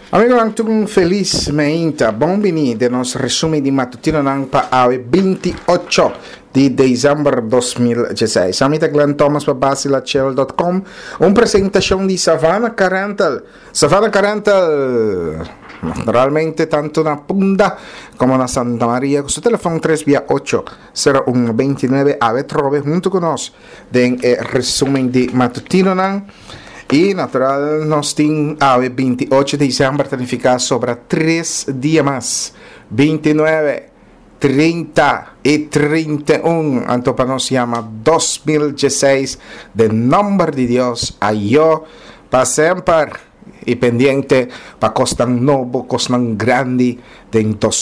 Amigo lang tung feliz meinta, bom-vindo de nos resume di mattutino nang pa awe 28 di dezembro 2016. Amita Glenn Thomas pa basilachel.com, un presentazione di Savannah Carantal. Savannah Carantal, naturalmente tanto na Punda como na Santa Maria, con su telefono 3 via 8 0129 ave trove junto con nos den resumen di mattutino nang. Y natural nos tiene a 28 de diciembre planificado sobre 3 días más, 29, 30 y 31, entonces nos llama 2016, de nombre de Dios, a yo, para siempre, y pendiente, para costar nuevo, costar grande, de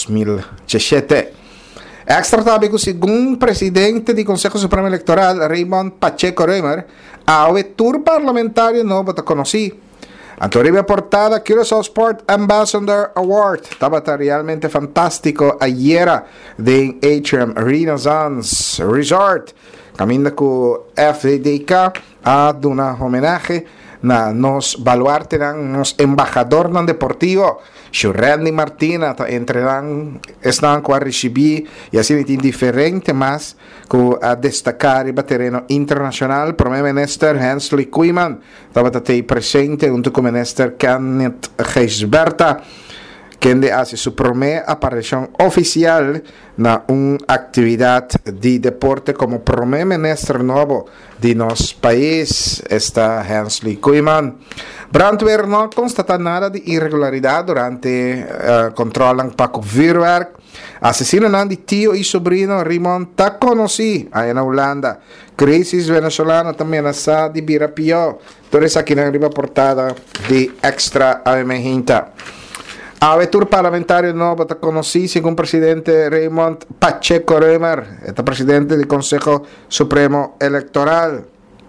2017. Extra tópico, segundo presidente do Conselho Supremo Eleitoral, Raymond Pacheco Römer, a tour parlamentário novo te conheci. Antoribe portada Curaçao Sport Ambassador Award. Estava realmente fantástico ayer de Atrium Renaissance Resort. Caminda com FDK a dar uma homenagem na nos baluarte nos embajador non deportivo. Randy Martina están a recibir y así es indiferente más a destacar el terreno internacional. Primer minister Hensley Kooijman estaba presente junto con el minister Kenneth Geisberta, quien hace su primera aparición oficial en una actividad de deporte como primer ministro nuevo de nuestro país, está Hensley Kooijman. Brandweer no constata nada de irregularidad durante control en Paco Vuurwerk. Asesino de tío y sobrino Raymond ta conocí ahí en Holanda. Crisis venezolana también asa de Birapio. Entonces aquí en arriba portada de Extra Avemejinta. Tour parlamentario nuevo te conocí según presidente Raymond Pacheco Römer, este presidente del Consejo Supremo Electoral.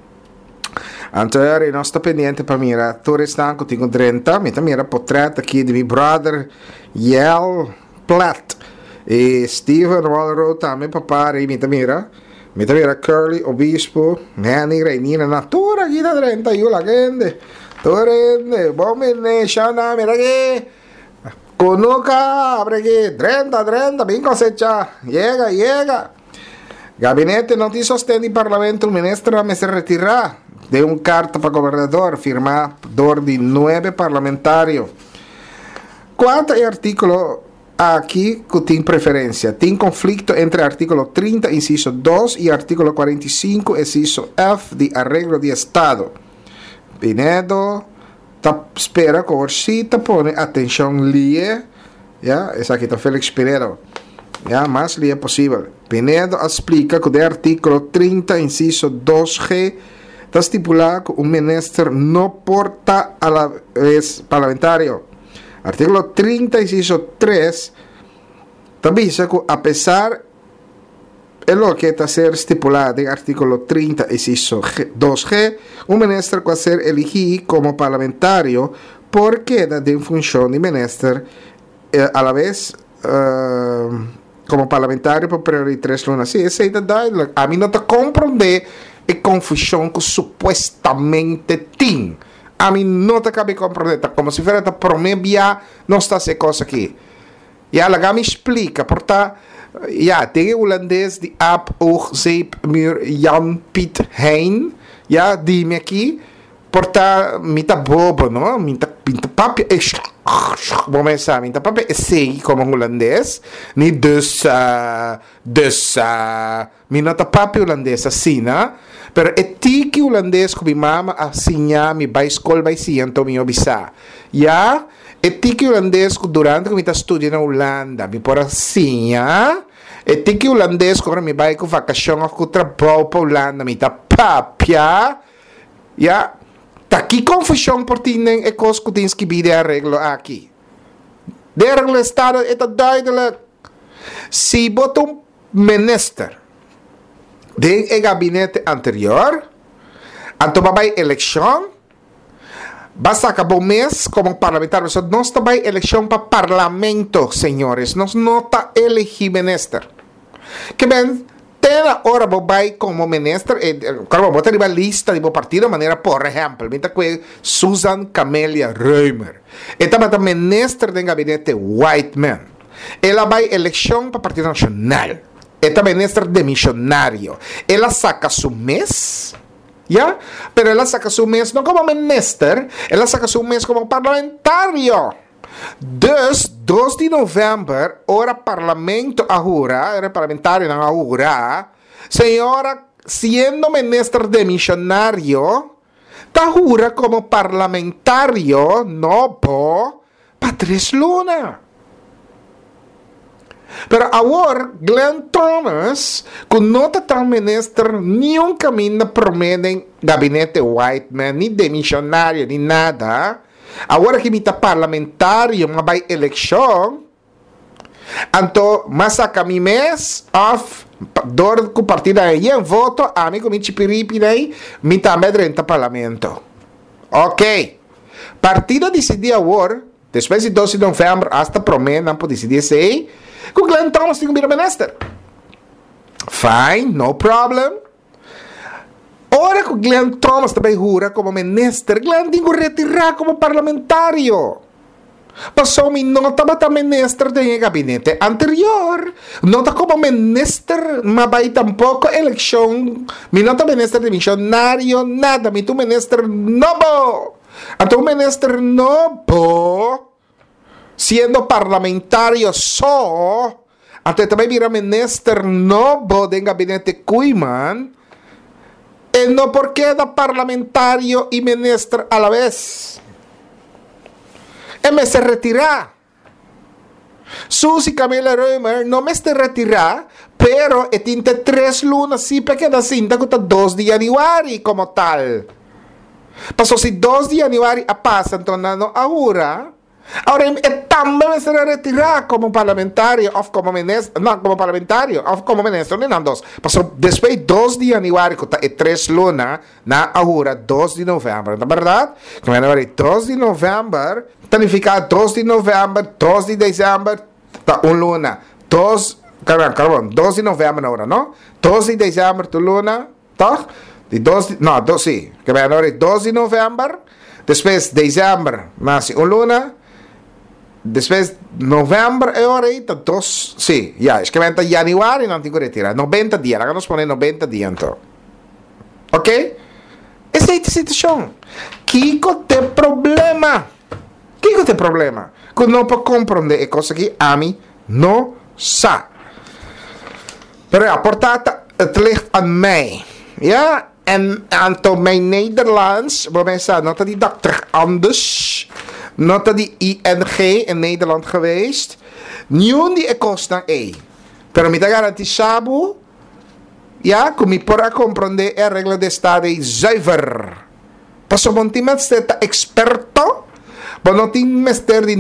Anterior, non sto pendiente per mira, tu restanco tengo 30, mi mira portrait aqui de mi brother Yel Platt e Steven Walrow também papari, mi mira Curly Obispo, Manny Reinina natura aqui da 30 io la gente, tu rende, bom shana, mira che conuca, perché 30, ben cosecha, llega. Gabinete non ti sostiene il Parlamento, il ministro me se retirará de un carta para gobernador firmador de 9 parlamentarios. ¿Cuánto artículo aquí que tiene preferencia? Tiene conflicto entre artículo 30, inciso 2 y artículo 45, inciso F de arreglo de Estado. Pinedo espera que Orsita pone atención lie, ya, es aquí está Félix Pinedo, ya, más lie posible. Pinedo explica que de artículo 30, inciso 2G, está estipulado que un ministro no porta a la vez parlamentario. Artículo 30, inciso 3, también dice que a pesar de lo que está ser estipulado en artículo 30, inciso 2G, un ministro puede ser elegido como parlamentario por queda de función de ministro a la vez como parlamentario por periodo de 3 lunas. Sí, esa es la a mí no te comprende e confusão que supostamente tem. A mim não te cabe compreender, como se fosse para mim, não está essa coisa aqui. E ela me explica, portanto, tem o holandês de Ab Oog Zeep Muur Jan Piet Hein, die-me aqui, portanto, me tá bobo, não? Me tá papi, vou começar, me tá papi, sei como holandês, nem me não tá papi holandês assim, né? Pero etiki holandês que mama assinar mi vai escola vai siento mi obisa. Ya etiki holandês que durante que me tá estudando na Holanda, me por assinar. Etiki holandês que me vai com vacação com trabalho para Holanda, me tá papia. Ya tá aqui confusão por tinen e coisa que tens que vir arreglo aqui. De arreglo estado é duidelijk. Se botar minister de gabinete anterior, então vai eleição, basta acabar o mês como parlamentar, nós vai eleição para parlamento, senhores, nós não está eleger minister. Que bem, tena ora bobai como minister carbo bota riba lista di partido manera por ejemplo mita que Susan Camelia Reumer eta bata minister del gabinete Whiteman ela vai eleição para partido nacional eta minister de missionario ela saca su mes ya pero ela saca su mes no como minister ela saca su mes como parlamentario. Dus, 2 de novembro, ora parlamento ahora, era parlamentario não ahora, senhora, sendo ministro de missionário, tahura como parlamentario, novo, Patrice Luna. Pero agora, Glenn Thomas, que não está tão ministro, nenhum caminho promete gabinete Whiteman, nem de missionário, nem nada. Agora que mita parlamentário, mas vai eleição, então, mas a mi mês, dor com partida aí, em voto, a mim, como chipiripi aí, mita amedrenta parlamento. Ok. Partida decidir agora, depois de 12 de novembro, hasta promete, não pode decidir se que o Glenn Thomas tem que vir minister. Fine, no problem. Ora que o Glenn Thomas também jura como ministro, Glenn tem que retirar como parlamentário. Passou me nota para ministro do gabinete anterior. Nota como ministro, mas vai tampouco eleição. Me nota ministro de missionário, nada. Me tu ministro novo. Então ministro novo, sendo parlamentário só, até também vira ministro novo do gabinete Kuiman. E não porque da parlamentário e ministro a la vez. E me se retirar. Susi Camila Reumer não me se retirar, pero e tinte 3 lunas si porque da cinta que 2 de januari como tal. Passou se 2 de januari a passa, então não agora. Ahora também me será retirar como parlamentario ou como ministro, não como parlamentario ou como ministro, nem dos. Passou depois 2 de januari, e 3 luna, na agora 2 de novembro, não é verdade? Como é agora 2 de novembro, significa 2 de novembro, 2 de dezembro, tá luna, 2 de novembro agora, não? 2 de dezembro, tu luna, tá? De 2 de, não, 2, sim, que vai agora 2 de novembro, depois dezembro, mas luna. Depois, novembro é hora aí, dos, sim, já, escrevendo januário, não tenho que retirar, 90 dias, agora nos põe 90 dias, então. Ok? Essa é a situação. Kiko tem problema. Kiko tem problema. Que não pode compreender a coisa que a mim não sabe. Pero a portata, het ligt aan mij. Ja? En aantal mijn Nederlands, waar mensen nota die Dr. Anders, nota die ING in Nederland geweest, nieuw die kost E. Pero me da garantizado, ja, que me podrá comprender a regla de estado zuiver. Paso montimat steta experto, maar não tem mestre de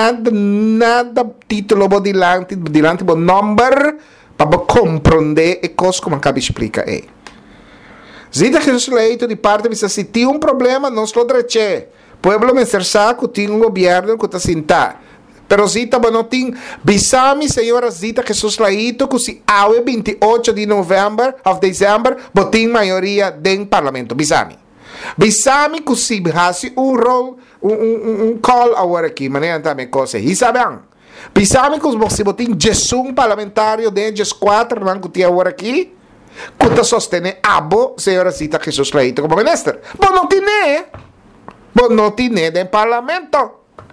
nada título bo dilante bo number para compreender a coisa como acaba de explicar aí. Zita Jesus leito de parte de se tem problema não se lo dreche. Pueblo me cerca que tem governo que está sentado. Pero Zita não tem bisami senhora Zita Jesus leito que se ao 28 de novembro of dezembro botem maioria do parlamento bisami. Bisami que se hasi rol call agora aqui, maneira também coisa. E sabem? Bisami que se botem Jesus parlamentário de 4 não que tem agora aqui. Kuta sostene abo senhora Zita Jesus leito como ministro. Bom não tinha do parlamento.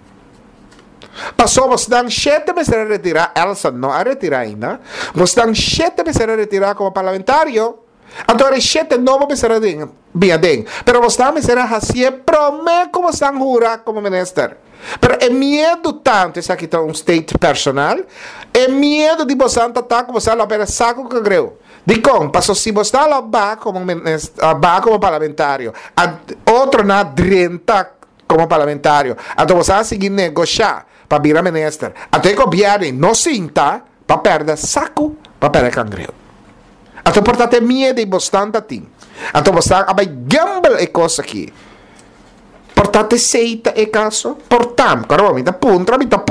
Passou você dan 7 meses a retirar, Elsa não a retirar ainda. Você dan 7 meses a retirar como parlamentario. Agora 7 não meses a bien. Pero você também será assim promete como san jurar como ministro. Pero é medo tanto, esse aqui está state personal. É medo de você estar como você lá para saco que greu. Dicom, passou se você lá como parlamentario, outro na 30 como parlamentario, então você vai seguir negociar para virar ministro. Até que o governo não sinta para perder saco, para perder cangreu. Então, portanto, é medo de você assim. Então, você vai gamble e coisa aqui. Portanto, aceita e caso. Portanto, caramba, me dá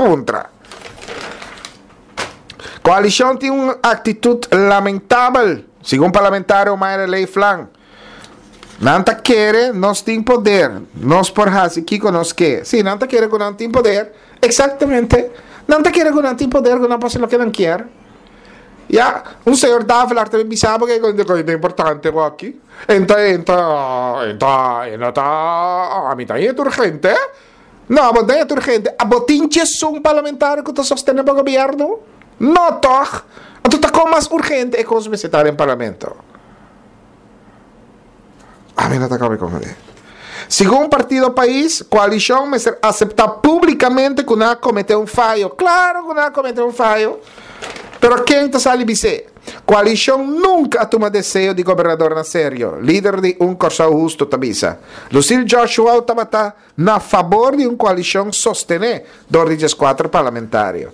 puntra. Coalição tem uma atitude lamentável. Segundo parlamentário, Mayra Lei Flan, não te quer, nós tem poder. Nós por raça, que conosco que. Sim, não te quer que não tem poder. Exatamente. Não te quer que não tem poder, que não pode ser o que não quer. Ja, um senhor dá a falar também, bisabo que é importante aqui. Então, a mim é urgente. Não, mas não é urgente. A botinha é um parlamentar que está sustentando o governo. Não, toch. Então, está com mais urgente é como se estar em parlamento. A mim não está com ele. Segundo o partido país, coalição me aceitar publicamente que não cometeu fallo. Claro que não cometeu fallo. Pero quem está sali dizer? Coalição nunca toma desejo de governador na sério. Líder de corso justo tabisa. Lucille Joshua estava na favor de coalição sostener 24 parlamentários.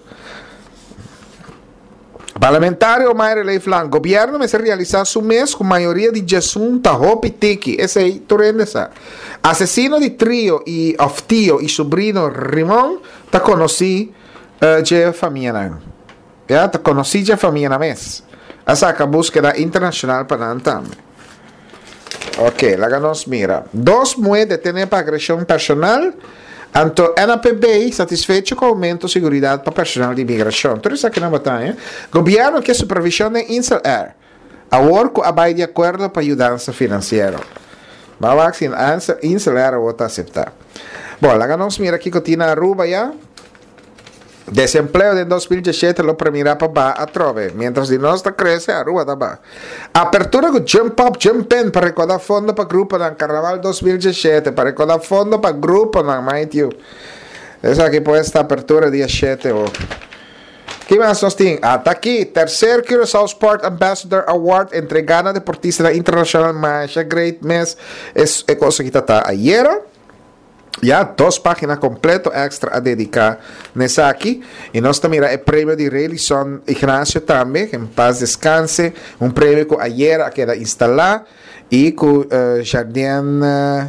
Parlamentário Mayra Lei Flan, governo me se realizar su mês com maioria de Jesunta, Hopi Tiki. Esse aí, tu rendes. Assassino de trio e of tio e sobrinho Rimon, ta conheci de família. Ja, te conheci de família na mês. Essa é a búsqueda internacional para também. Ok, lá nos mira. 2 moedas têm para agressão personal. Anto NPB satisfeito com o aumento de segurança para personal de imigração. Tudo isso aqui na batalha. Governo que supervisione Insel Air. A work vai de acordo para ajudança financeira. Mas Insel Air vou aceitar. Bom, lá nos mira aqui que tinha Aruba já. Desempleo de 2017 lo primeira para a trove, mientras de nós cresce a rua da ba. Apertura com Jump Up, Jump In para recordar fundo para grupo no Carnaval 2017, para recordar fundo para grupo no Mighty You. Essa aqui pode estar apertura dia 7 ou. Que mais nós temos? Tá aqui, terceiro Curaçao Sport Ambassador Award entregada deportista internacional mais great mês. É coisa que está ayer. Já 2 páginas completo extra a dedicar nessa aqui. E nós também é prêmio de Relison Ignacio também, que em paz descanse. Prêmio que ayer queda instalado. E com Jardim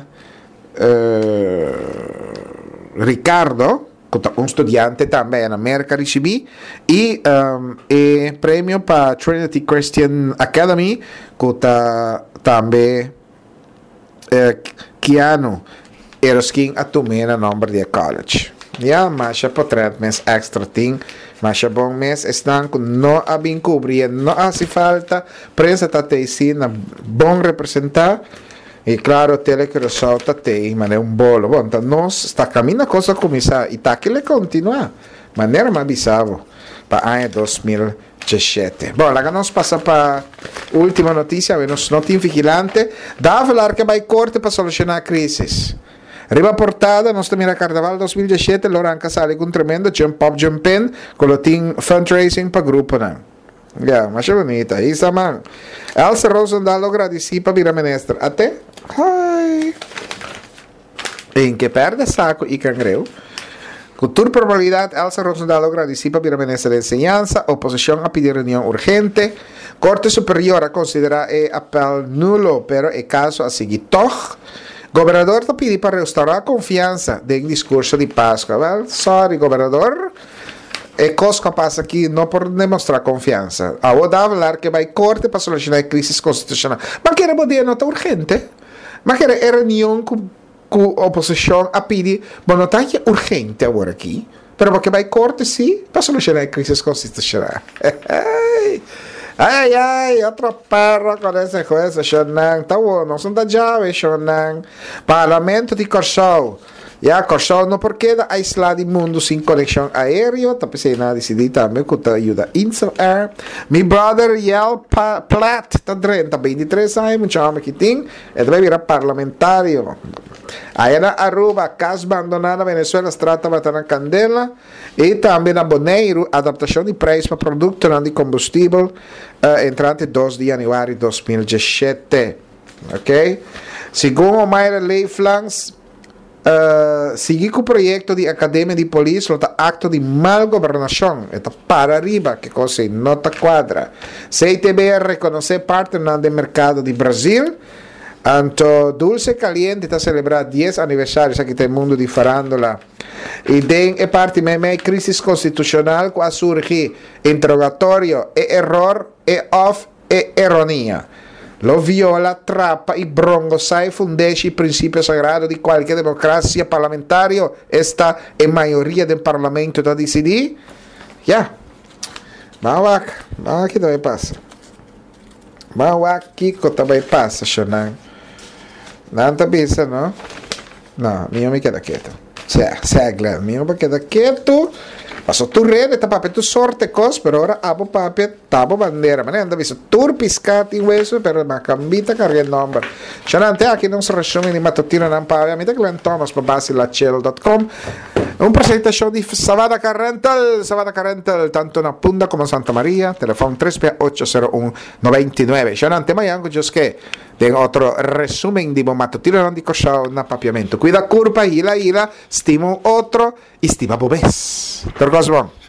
Ricardo, estudante também na América recebi. E prêmio para Trinity Christian Academy, que também Keanu eros quem atumena nombre de college. Ja, mas é potret mês extra ting, mas é bom mês estão com não a bem cobrir, não hace falta, prensa tá te na bom representar. E claro, tele que resolta te, mas é bolo. Bom, então nós está caminhando coisa começar e tá que le continua. Maneira mais bizarro para ano 2017. Bom, lá nós passa para última notícia, nós não tem vigilante, dá a falar que vai corte para solucionar a crise. Riba portada, nós também na Carnaval 2017, Loranca sale com tremendo Jump Up, Jump In, com o team fundraising para grupo, não. Yeah, mas é bonita. Isso, man. Elsa Rosendahl agradeci para vir a menestra. Até? Hi. Em que perde saco e cangreu. Com toda probabilidade, Elsa Rosendahl agradeci para vir a menestra de enseñanza, oposição a pedir reunião urgente, Corte Superior a considerar apelo nulo, pero é caso a seguir toch. Governador está pedindo para restaurar a confiança do discurso de Páscoa. Well, sorry, governador. É coisa que passa aqui não por demonstrar confiança. A vou falar que vai corte para solucionar a crise constitucional. Mas que era poder nota urgente. Mas que era reunião com a oposição a pedir, bom, não está urgente agora aqui, mas porque vai corte sim para solucionar a crise constitucional. Ai, outro perro com essa coisa, Xanang. Tá bom, não são da Java, Xanang. Parlamento de Curaçao. Já, Curaçao não porque é aislado do mundo sem conexão aérea. Tá pensando na decidir também que ajuda Insel Air. Mi brother Yel Platt, tá 23 anos, muito homem que tem. Ele vai virar parlamentário. Aí na Aruba, casa abandonada, Venezuela, trata de na candela. E também na Bonaire, adaptação de preço para produto de combustível, entrante 2 de janeiro de 2017. Ok? Segundo Mayra Lei Flans, seguir com o projeto de Academia de Polícia, o acto de mal governação, está para arriba, que coisa não está quadra. CITB reconhecer parte do mercado de Brasil. Anto Dulce Caliente está celebrando 10 aniversários aqui no mundo de farándola. E é parte da crise constitucional que surge interrogatório e erro e off e ironia. Lo viola, trappa y broncosai fundesci il principio sagrado di qualche democrazia parlamentaria. Esta è maioria del Parlamento da decidir. Ya. Vamos aqui também passa. Vamos aqui que também passa, Shonan. Nanta pensa, não? Não, mio mi queda quieto. Segla, mio mi queda quieto. Passo tu rede, ta papel tu sorte cos, per ora abo papel, tabo bandera. Ma ne anda visto tur piscati questo per ma cambita carriera il number. C'è anche non si resume di mattutino non paga, mi Glenn Thomas @basilacel.com. Un presentazione di Savada Carrental, tanto una punta come Santa Maria, telefono 36801 C'è un mai anche che de otro resumen di mattutino non dico un appapiamento. Qui da curva, ila, stimo otro, e stima bobes. Per cosa buono.